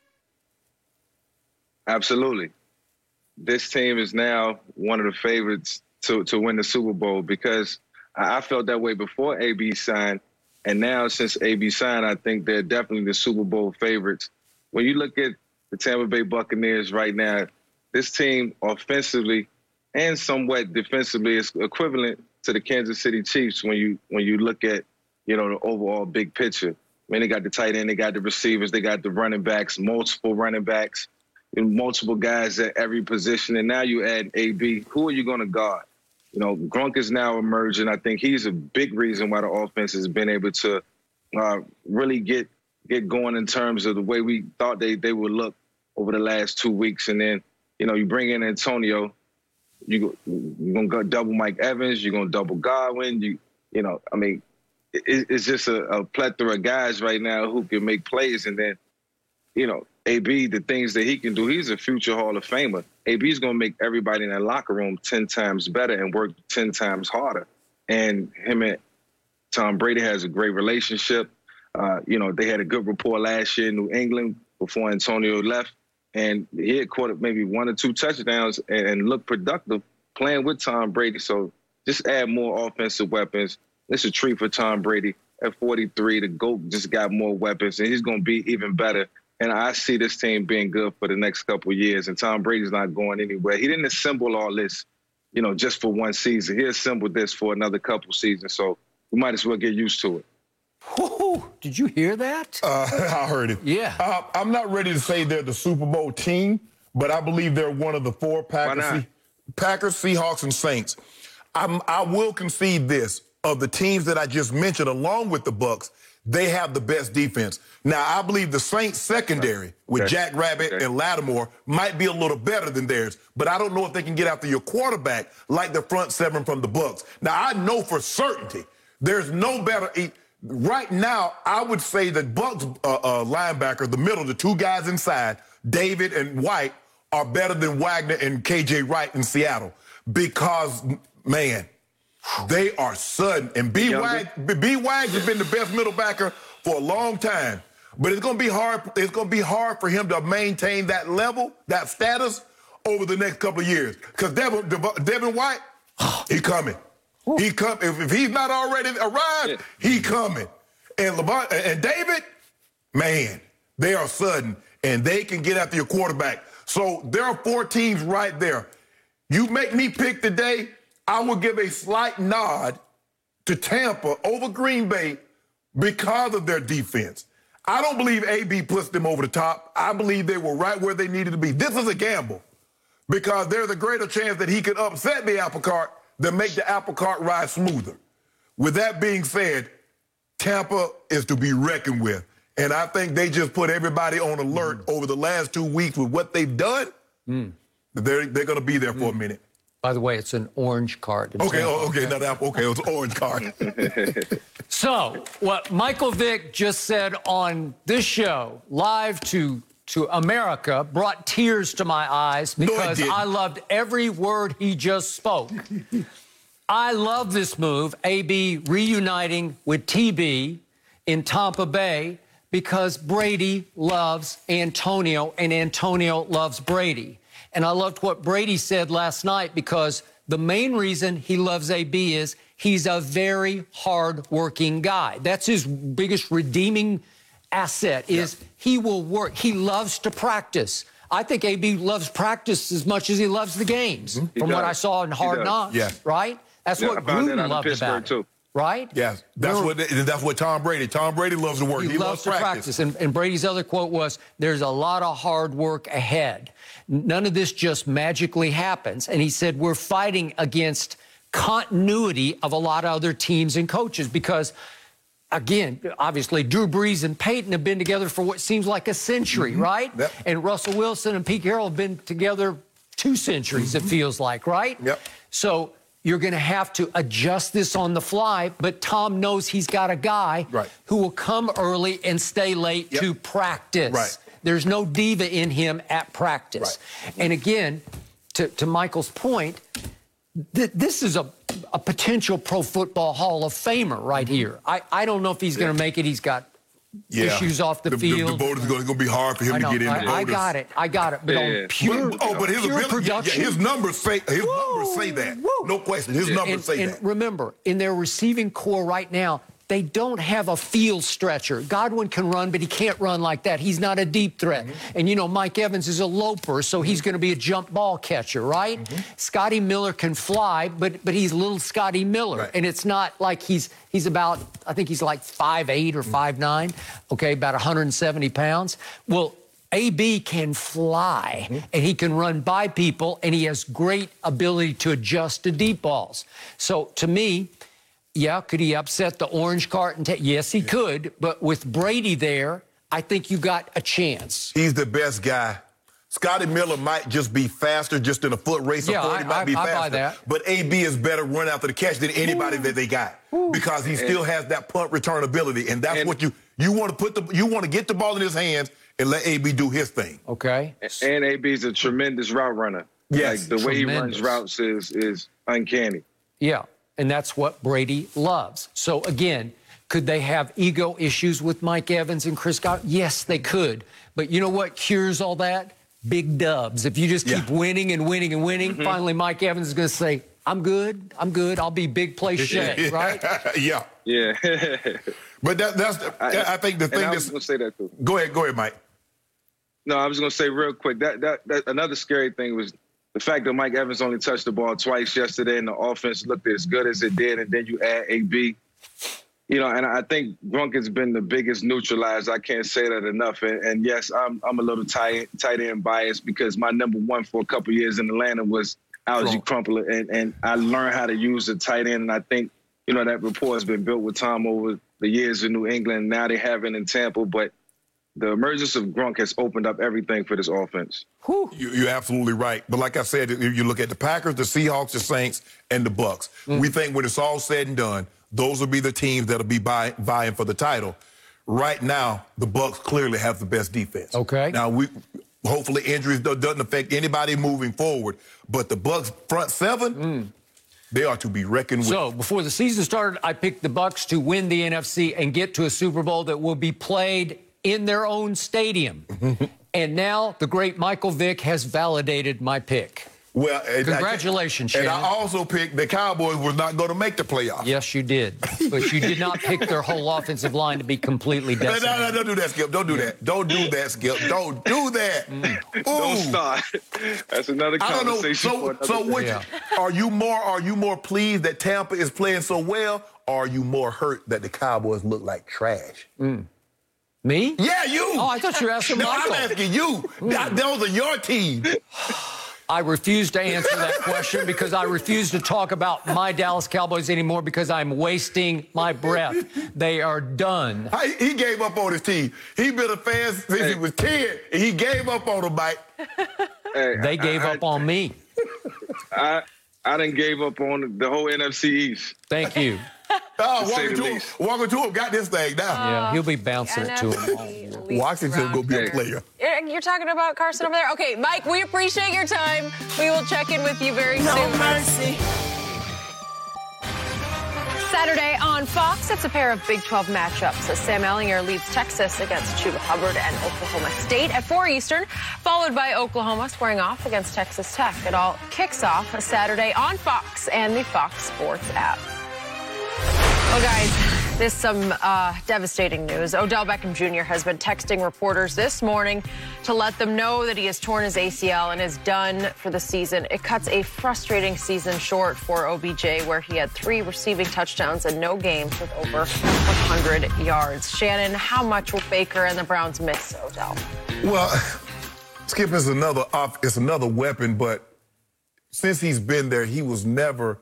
[SPEAKER 6] Absolutely. This team is now one of the favorites to, to win the Super Bowl, because I felt that way before A B signed. And now since A B signed, I think they're definitely the Super Bowl favorites. When you look at the Tampa Bay Buccaneers right now, this team offensively and somewhat defensively is equivalent to the Kansas City Chiefs when you when you look at, you know, the overall big picture. I mean, they got the tight end, they got the receivers, they got the running backs, multiple running backs, and multiple guys at every position. And now you add A B. Who are you going to guard? You know, Gronk is now emerging. I think he's a big reason why the offense has been able to uh, really get get going in terms of the way we thought they, they would look over the last two weeks. And then, you know, you bring in Antonio, you go, you're going to go double Mike Evans, you're going to double Godwin. You you know, I mean, it, it's just a, a plethora of guys right now who can make plays. And then, you know, A B, the things that he can do, he's a future Hall of Famer. A B's going to make everybody in that locker room ten times better and work ten times harder. And him and Tom Brady has a great relationship. Uh, you know, they had a good rapport last year in New England before Antonio left. And he had caught maybe one or two touchdowns and, and looked productive playing with Tom Brady. So just add more offensive weapons. It's a treat for Tom Brady. At forty-three, the GOAT just got more weapons, and he's going to be even better. And I see this team being good for the next couple of years, and Tom Brady's not going anywhere. He didn't assemble all this, you know, just for one season. He assembled this for another couple seasons, so we might as well get used to it.
[SPEAKER 4] Woo, did you hear that?
[SPEAKER 3] Uh, I heard it.
[SPEAKER 4] Yeah.
[SPEAKER 3] Uh, I'm not ready to say they're the Super Bowl team, but I believe they're one of the four Packers,
[SPEAKER 6] Why not?
[SPEAKER 3] Packers, Seahawks, and Saints. I'm, I will concede this. Of the teams that I just mentioned, along with the Bucs, they have the best defense. Now, I believe the Saints secondary with
[SPEAKER 6] Okay.
[SPEAKER 3] Jack Rabbit
[SPEAKER 6] Okay.
[SPEAKER 3] and Lattimore might be a little better than theirs, but I don't know if they can get after your quarterback like the front seven from the Bucs. Now, I know for certainty there's no better. Right now, I would say that Bucs uh, uh, linebacker, the middle, the two guys inside, David and White, are better than Wagner and K J Wright in Seattle because, man, they are sudden. And B. Wag, B. Wag has been the best middle backer for a long time. But it's going to be hard. It's going to be hard for him to maintain that level, that status, over the next couple of years. Because Devin, Devin White, he coming. He come. If, if he's not already arrived,
[SPEAKER 6] Yeah.
[SPEAKER 3] he coming. And LeBron and David, man, they are sudden, and they can get after your quarterback. So there are four teams right there. You make me pick today, I will give a slight nod to Tampa over Green Bay because of their defense. I don't believe A B puts them over the top. I believe they were right where they needed to be. This is a gamble because there's a greater chance that he could upset the apple cart than make the apple cart ride smoother. With that being said, Tampa is to be reckoned with. And I think they just put everybody on alert mm. over the last two weeks with what they've done. Mm. They're, they're going to be there for mm. a minute.
[SPEAKER 4] By the way, it's an orange card.
[SPEAKER 3] Okay, oh, okay, not apple. Okay, it's an orange card.
[SPEAKER 4] So, what Michael Vick just said on this show, live to to America, brought tears to my eyes because
[SPEAKER 3] no,
[SPEAKER 4] I loved every word he just spoke. I love this move, A B reuniting with T B in Tampa Bay because Brady loves Antonio and Antonio loves Brady. And I loved what Brady said last night because the main reason he loves A B is he's a very hard-working guy. That's his biggest redeeming asset is yeah. he will work. He loves to practice. I think A B loves practice as much as he loves the games, mm-hmm. from what I saw in Hard Knocks,
[SPEAKER 3] yeah.
[SPEAKER 4] right? That's
[SPEAKER 6] yeah,
[SPEAKER 4] what Gruden loved about it, right?
[SPEAKER 3] Yes, that's We're, what that's what Tom Brady. Tom Brady loves to work.
[SPEAKER 4] He,
[SPEAKER 3] he
[SPEAKER 4] loves,
[SPEAKER 3] loves
[SPEAKER 4] to practice. practice. And, and Brady's other quote was, there's a lot of hard work ahead. None of this just magically happens. And he said, we're fighting against continuity of a lot of other teams and coaches because, again, obviously, Drew Brees and Peyton have been together for what seems like a century, mm-hmm. right?
[SPEAKER 3] Yep.
[SPEAKER 4] And Russell Wilson and Pete Carroll have been together two centuries, mm-hmm. it feels like, right?
[SPEAKER 3] Yep.
[SPEAKER 4] So you're going to have to adjust this on the fly, but Tom knows he's got a guy
[SPEAKER 3] right.
[SPEAKER 4] who will come early and stay late yep. to practice.
[SPEAKER 3] Right.
[SPEAKER 4] There's no diva in him at practice. Right. And again, to, to Michael's point, th- this is a, a potential Pro Football Hall of Famer right here. I, I don't know if he's yeah. going to make it. He's got yeah. issues off the, the field.
[SPEAKER 3] The, the voters are going to be hard for him to get in.
[SPEAKER 4] I,
[SPEAKER 3] the
[SPEAKER 4] I got it. I got it. But
[SPEAKER 6] yeah.
[SPEAKER 4] on pure,
[SPEAKER 3] but, oh, but his
[SPEAKER 4] pure
[SPEAKER 3] ability,
[SPEAKER 4] production,
[SPEAKER 3] yeah, his numbers say his
[SPEAKER 4] woo,
[SPEAKER 3] numbers say that.
[SPEAKER 4] Woo.
[SPEAKER 3] No question. His numbers
[SPEAKER 4] and,
[SPEAKER 3] say
[SPEAKER 4] and
[SPEAKER 3] that.
[SPEAKER 4] Remember, in their receiving core right now, they don't have a field stretcher. Godwin can run, but he can't run like that. He's not a deep threat. Mm-hmm. And, you know, Mike Evans is a loper, so he's going to be a jump ball catcher, right? Mm-hmm. Scotty Miller can fly, but but he's little Scotty Miller.
[SPEAKER 3] Right.
[SPEAKER 4] And it's not like he's he's about, I think he's like five eight or five nine, okay, about one hundred seventy pounds. Well, A B can fly, mm-hmm. and he can run by people, and he has great ability to adjust to deep balls. So, to me, yeah, could he upset the orange cart? And ta- yes, he yeah. could. But with Brady there, I think you got a chance.
[SPEAKER 3] He's the best guy. Scotty Miller might just be faster, just in a foot race.
[SPEAKER 4] Yeah,
[SPEAKER 3] I, might
[SPEAKER 4] I,
[SPEAKER 3] be
[SPEAKER 4] I
[SPEAKER 3] faster.
[SPEAKER 4] buy that.
[SPEAKER 3] But A B is better run after the catch than anybody Ooh. that they got Ooh. because he still has that punt return ability, and that's and, what you you want to put the you want to get the ball in his hands and let A B do his thing.
[SPEAKER 4] Okay.
[SPEAKER 6] And A B's a tremendous route runner.
[SPEAKER 3] Yes,
[SPEAKER 6] like the way
[SPEAKER 4] tremendous.
[SPEAKER 6] he runs routes is is uncanny.
[SPEAKER 4] Yeah. And that's what Brady loves. So, again, could they have ego issues with Mike Evans and Chris Godwin? Yes, they could. But you know what cures all that? Big dubs. If you just keep yeah. winning and winning and winning, mm-hmm. finally Mike Evans is going to say, I'm good, I'm good, I'll be big play Shay, right?
[SPEAKER 3] yeah.
[SPEAKER 6] Yeah.
[SPEAKER 3] But that, that's, I, I think the thing
[SPEAKER 6] I
[SPEAKER 3] is...
[SPEAKER 6] was going to say that, too.
[SPEAKER 3] Go ahead, go ahead, Mike.
[SPEAKER 6] No, I was going to say real quick, that, that that another scary thing was the fact that Mike Evans only touched the ball twice yesterday and the offense looked as good as it did, and then you add A B. you know, and I think Gronk has been the biggest neutralizer. I can't say that enough. And, and yes, I'm I'm a little tight tight end biased because my number one for a couple years in Atlanta was Algie Crumpler, and and I learned how to use the tight end. And I think, you know, that rapport has been built with time over the years in New England. Now they have it in Tampa, but the emergence of Gronk has opened up everything for this offense.
[SPEAKER 3] You, you're absolutely right. But like I said, if you look at the Packers, the Seahawks, the Saints, and the Bucks, mm. we think when it's all said and done, those will be the teams that'll be buy, vying for the title. Right now, the Bucks clearly have the best defense.
[SPEAKER 4] Okay.
[SPEAKER 3] Now, we hopefully injuries doesn't affect anybody moving forward. But the Bucks front seven, mm. they are to be reckoned with.
[SPEAKER 4] So, before the season started, I picked the Bucks to win the N F C and get to a Super Bowl that will be played in their own stadium. And now the great Michael Vick has validated my pick.
[SPEAKER 3] Well,
[SPEAKER 4] congratulations,
[SPEAKER 3] I, and
[SPEAKER 4] Shannon.
[SPEAKER 3] I also picked the Cowboys were not going to make the playoffs.
[SPEAKER 4] Yes, you did. But you did not pick their whole offensive line to be completely decimated.
[SPEAKER 3] No, no, no, don't do that, Skip. Don't do that. Don't do that, Skip. Don't do that. Mm.
[SPEAKER 6] Don't start. That's another conversation.
[SPEAKER 3] I don't know. So, so which, yeah. are you more? Are you more pleased that Tampa is playing so well, or are you more hurt that the Cowboys look like trash?
[SPEAKER 4] Mm. Me?
[SPEAKER 3] Yeah, you.
[SPEAKER 4] Oh, I thought you were asking
[SPEAKER 3] no,
[SPEAKER 4] Michael.
[SPEAKER 3] I'm asking you. Mm. Those are your team.
[SPEAKER 4] I refuse to answer that question because I refuse to talk about my Dallas Cowboys anymore because I'm wasting my breath. They are done.
[SPEAKER 3] I, he gave up on his team. He's been a fan since hey. he was ten, and he gave up on them, Mike.
[SPEAKER 4] Hey, they gave I, up I, on me.
[SPEAKER 6] I I done gave up on the whole N F C East.
[SPEAKER 4] Thank you.
[SPEAKER 3] Oh, walking to, him, walking to him, got this thing now.
[SPEAKER 4] Uh, yeah, he'll be bouncing it to him.
[SPEAKER 3] Washington's going to be a player.
[SPEAKER 2] You're talking about Carson over there? Okay, Mike, we appreciate your time. We will check in with you very
[SPEAKER 5] no
[SPEAKER 2] soon.
[SPEAKER 5] Mercy.
[SPEAKER 2] Saturday on Fox, it's a pair of Big twelve matchups as Sam Ehlinger leads Texas against Chuba Hubbard and Oklahoma State at four Eastern, followed by Oklahoma squaring off against Texas Tech. It all kicks off a Saturday on Fox and the Fox Sports app. Well, guys, this is some uh, devastating news. Odell Beckham Junior has been texting reporters this morning to let them know that he has torn his A C L and is done for the season. It cuts a frustrating season short for O B J, where he had three receiving touchdowns and no games with over one hundred yards. Shannon, how much will Baker and the Browns miss Odell?
[SPEAKER 3] Well, Skip is another off, it's another weapon, but since he's been there, he was never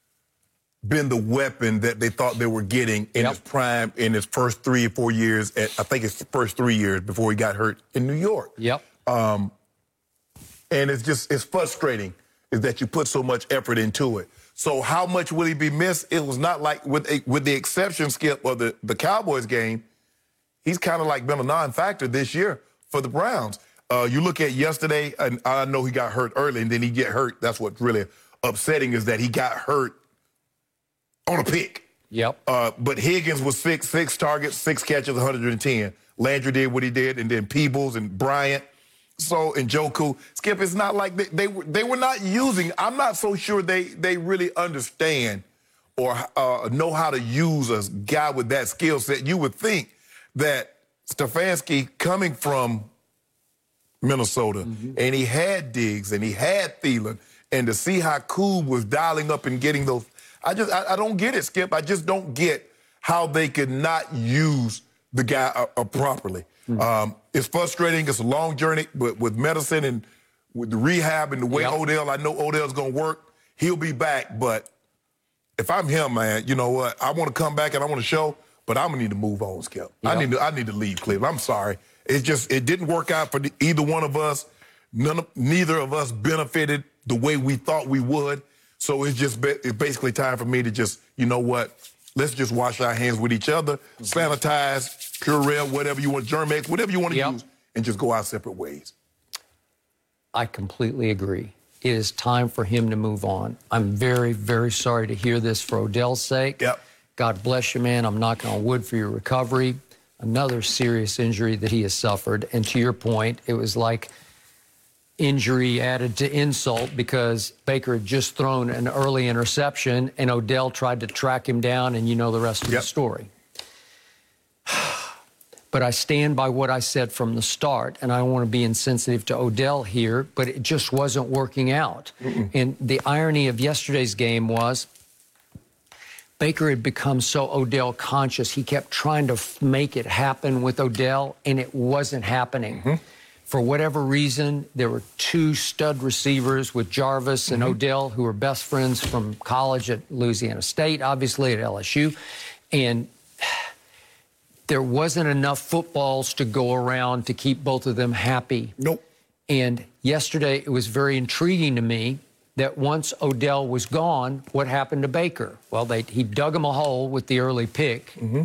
[SPEAKER 3] been the weapon that they thought they were getting in yep. his prime in his first three or four years. At, I think it's the first three years before he got hurt in New York.
[SPEAKER 4] Yep.
[SPEAKER 3] Um, and it's just, it's frustrating is that you put so much effort into it. So how much will he be missed? It was not like, with a, with the exception, Skip, of the, the Cowboys game, he's kind of like been a non-factor this year for the Browns. Uh, you look at yesterday, and I know he got hurt early, and then he get hurt. That's what's really upsetting is that he got hurt on a pick.
[SPEAKER 4] Yep.
[SPEAKER 3] Uh, but Higgins was six, six targets, six catches, one hundred ten. Landry did what he did, and then Peebles and Bryant. So, and Joku. Skip, it's not like they, they, were, they were not using, I'm not so sure they, they really understand or uh, know how to use a guy with that skill set. You would think that Stefanski coming from Minnesota, mm-hmm. and he had Diggs, and he had Thielen, and to see how Koob was dialing up and getting those, I just, I, I don't get it, Skip. I just don't get how they could not use the guy uh, uh, properly. Mm-hmm. Um, it's frustrating. It's a long journey, but with medicine and with the rehab and the way yep. Odell, I know Odell's going to work. He'll be back, but if I'm him, man, you know what? I want to come back and I want to show, but I'm going to need to move on, Skip. Yep. I need to, I need to leave Cleveland. I'm sorry. It's just, it didn't work out for the, either one of us. None of, neither of us benefited the way we thought we would. So it's just it's basically time for me to just, you know what, let's just wash our hands with each other, sanitize, Purell, whatever you want, Germ-X, whatever you want to yep. use, and just go our separate ways.
[SPEAKER 4] I completely agree. It is time for him to move on. I'm very, very sorry to hear this for Odell's sake.
[SPEAKER 3] Yep.
[SPEAKER 4] God bless you, man. I'm knocking on wood for your recovery. Another serious injury that he has suffered. And to your point, it was like injury added to insult because Baker had just thrown an early interception and Odell tried to track him down, and you know the rest of yep. the story. But I stand by what I said from the start, and I don't want to be insensitive to Odell here, but it just wasn't working out. Mm-mm. And the irony of yesterday's game was Baker had become so Odell conscious. He kept trying to f- make it happen with Odell, and it wasn't happening. Mm-hmm. For whatever reason, there were two stud receivers with Jarvis and mm-hmm. Odell, who were best friends from college at Louisiana State, obviously at L S U. And there wasn't enough footballs to go around to keep both of them happy.
[SPEAKER 3] Nope.
[SPEAKER 4] And yesterday, it was very intriguing to me that once Odell was gone, what happened to Baker? Well, they, he dug him a hole with the early pick. Mm-hmm.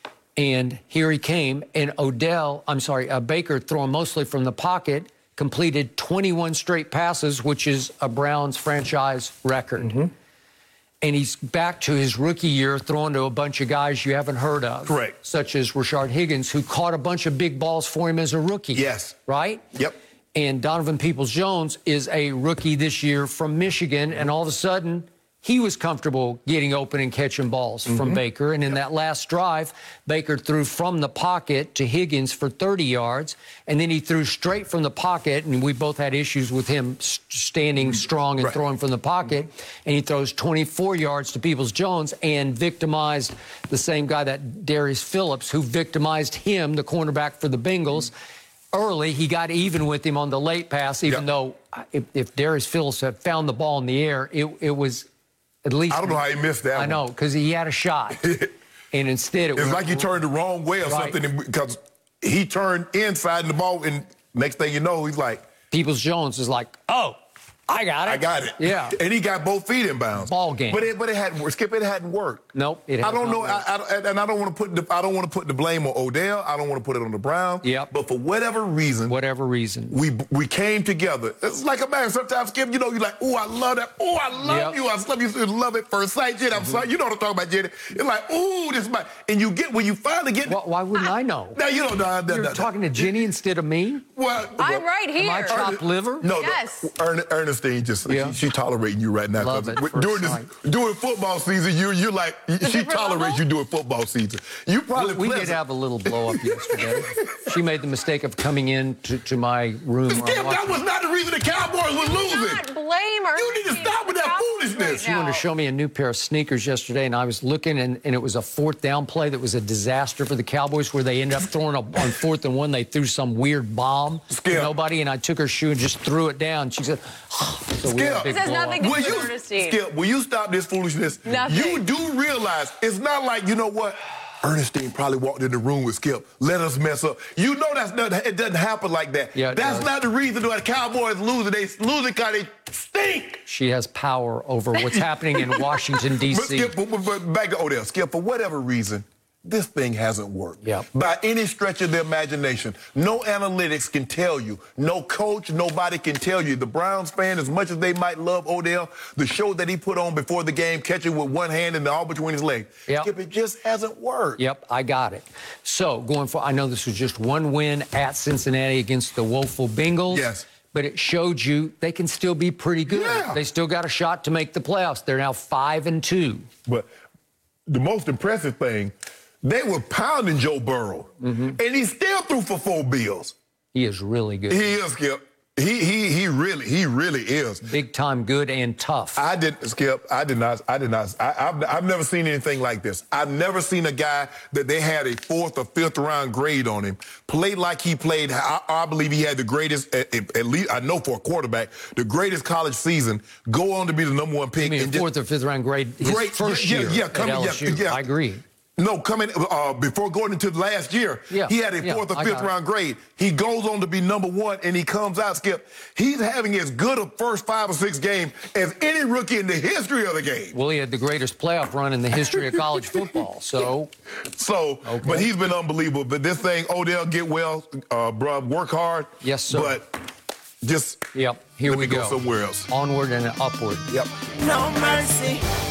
[SPEAKER 4] And here he came, and Odell, I'm sorry, uh, Baker, throwing mostly from the pocket, completed twenty-one straight passes, which is a Browns franchise record. Mm-hmm. And he's back to his rookie year, throwing to a bunch of guys you haven't heard of.
[SPEAKER 3] Correct.
[SPEAKER 4] Such as Rashard Higgins, who caught a bunch of big balls for him as a rookie.
[SPEAKER 3] Yes.
[SPEAKER 4] Right?
[SPEAKER 3] Yep.
[SPEAKER 4] And Donovan Peoples-Jones is a rookie this year from Michigan, and all of a sudden, he was comfortable getting open and catching balls mm-hmm. from Baker. And in that last drive, Baker threw from the pocket to Higgins for thirty yards. And then he threw straight from the pocket. And we both had issues with him standing strong and right. throwing from the pocket. And he throws twenty-four yards to Peoples-Jones and victimized the same guy, that Darius Phillips, who victimized him, the cornerback for the Bengals. Early, he got even with him on the late pass, even yep. though if, if Darius Phillips had found the ball in the air, it, it was... At least
[SPEAKER 3] I don't know how he missed that
[SPEAKER 4] I
[SPEAKER 3] one.
[SPEAKER 4] know, because he had a shot. And instead it
[SPEAKER 3] it's
[SPEAKER 4] was...
[SPEAKER 3] like he turned the wrong way or right. something, because he turned inside and the ball, and next thing you know, he's like...
[SPEAKER 4] Peoples-Jones is like, oh, I got it.
[SPEAKER 3] I got it.
[SPEAKER 4] Yeah.
[SPEAKER 3] And he got both feet in bounds.
[SPEAKER 4] Ball game.
[SPEAKER 3] But it, but it hadn't worked. Skip, it hadn't worked.
[SPEAKER 4] Nope. It
[SPEAKER 3] I don't know, I, I, and I don't want to put the I don't want to put the blame on Odell. I don't want to put it on the Browns.
[SPEAKER 4] Yep.
[SPEAKER 3] But for whatever reason,
[SPEAKER 4] whatever reason,
[SPEAKER 3] we we came together. It's like a man. Sometimes, Skip, you know, you're like, oh, I love that. Oh, I love yep. you. I love you. Love it first sight, Jenny. I'm mm-hmm. sorry. You know what I'm talking about, Jenny. It's like, oh, this is my. And you get when you finally get.
[SPEAKER 4] Well, why wouldn't I know?
[SPEAKER 3] No, you don't know.
[SPEAKER 4] You're
[SPEAKER 3] no,
[SPEAKER 4] talking to Jenny instead of me.
[SPEAKER 3] Well,
[SPEAKER 2] I'm
[SPEAKER 3] well,
[SPEAKER 2] right here.
[SPEAKER 4] Am I chopped liver?
[SPEAKER 3] No,
[SPEAKER 2] yes.
[SPEAKER 3] no. Ern, Ernestine just
[SPEAKER 4] yeah.
[SPEAKER 3] she, she tolerating you right now.
[SPEAKER 4] Love it.
[SPEAKER 3] During this, during football season, you you're like she tolerates you during football season. You probably
[SPEAKER 4] we, we did have a little blow up yesterday. She made the mistake of coming in to, to my room.
[SPEAKER 3] Skip, that was not the reason the Cowboys were losing.
[SPEAKER 2] Not blame her.
[SPEAKER 3] You need to stop with that foolishness.
[SPEAKER 2] Right
[SPEAKER 4] she wanted to show me a new pair of sneakers yesterday, and I was looking, and, and it was a fourth down play that was a disaster for the Cowboys, where they ended up throwing a, on fourth and one. They threw some weird bomb
[SPEAKER 3] Skip.
[SPEAKER 4] to nobody, and I took her shoe and just threw it down. She said, oh. So
[SPEAKER 3] Skip.
[SPEAKER 2] This has nothing to do with
[SPEAKER 3] Ernestine. Skip, will you stop this foolishness?
[SPEAKER 2] Nothing.
[SPEAKER 3] You do realize it's not like, you know what? Ernestine probably walked in the room with Skip. Let us mess up. You know that's not, it doesn't happen like that.
[SPEAKER 4] Yeah,
[SPEAKER 3] that's
[SPEAKER 4] does.
[SPEAKER 3] not the reason why the Cowboys losing. They losing because they stink.
[SPEAKER 4] She has power over what's happening in Washington, D C
[SPEAKER 3] But, Skip, but, but back to Odell. Skip, for whatever reason, this thing hasn't worked.
[SPEAKER 4] Yep.
[SPEAKER 3] By any stretch of the imagination. No analytics can tell you. No coach, nobody can tell you. The Browns fan, as much as they might love Odell, the show that he put on before the game, catching with one hand and the all between his legs.
[SPEAKER 4] Yep.
[SPEAKER 3] Skip, it just hasn't worked.
[SPEAKER 4] Yep, I got it. So, going for, I know this was just one win at Cincinnati against the woeful Bengals.
[SPEAKER 3] Yes.
[SPEAKER 4] But it showed you they can still be pretty good.
[SPEAKER 3] Yeah.
[SPEAKER 4] They still got a shot to make the playoffs. They're now five and two.
[SPEAKER 3] But the most impressive thing, they were pounding Joe Burrow, mm-hmm. and he still threw for four bills.
[SPEAKER 4] He is really good.
[SPEAKER 3] He is, Skip. He he he really he really is
[SPEAKER 4] big time good and tough.
[SPEAKER 3] I did Skip. I did not. I did not. I, I've I've never seen anything like this. I've never seen a guy that they had a fourth or fifth round grade on him play like he played. I, I believe he had the greatest, at, at least I know for a quarterback, the greatest college season. Go on to be the number one pick.
[SPEAKER 4] You mean
[SPEAKER 3] and
[SPEAKER 4] fourth
[SPEAKER 3] just,
[SPEAKER 4] or fifth round grade? His
[SPEAKER 3] great
[SPEAKER 4] first
[SPEAKER 3] yeah,
[SPEAKER 4] year.
[SPEAKER 3] Yeah, coming.
[SPEAKER 4] At L S U.
[SPEAKER 3] Yeah, yeah.
[SPEAKER 4] I agree.
[SPEAKER 3] No, coming uh, before going into the last year,
[SPEAKER 4] yeah,
[SPEAKER 3] he had a
[SPEAKER 4] yeah,
[SPEAKER 3] fourth or
[SPEAKER 4] I
[SPEAKER 3] fifth round grade. He goes on to be number one, and he comes out, Skip. He's having as good a first five or six game as any rookie in the history of the game.
[SPEAKER 4] Well, he had the greatest playoff run in the history of college football. So,
[SPEAKER 3] so,
[SPEAKER 4] okay.
[SPEAKER 3] But he's been unbelievable. But this thing, Odell, get well, uh, bruh, work hard.
[SPEAKER 4] Yes, sir.
[SPEAKER 3] But just
[SPEAKER 4] yep, here
[SPEAKER 3] let
[SPEAKER 4] we
[SPEAKER 3] me go.
[SPEAKER 4] go
[SPEAKER 3] Somewhere else.
[SPEAKER 4] Onward and upward.
[SPEAKER 3] Yep.
[SPEAKER 5] No mercy.